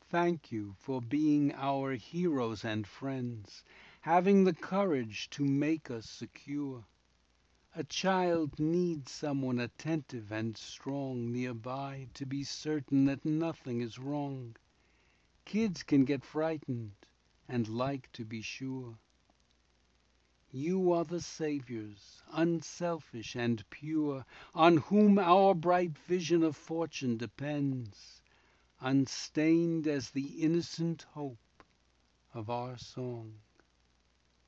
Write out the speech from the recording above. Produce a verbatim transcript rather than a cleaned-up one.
thank you for being our heroes and friends, having the courage to make us secure. A child needs someone attentive and strong nearby to be certain that nothing is wrong. Kids can get frightened and like to be sure. You are the saviors, unselfish and pure, on whom our bright vision of fortune depends, unstained as the innocent hope of our song.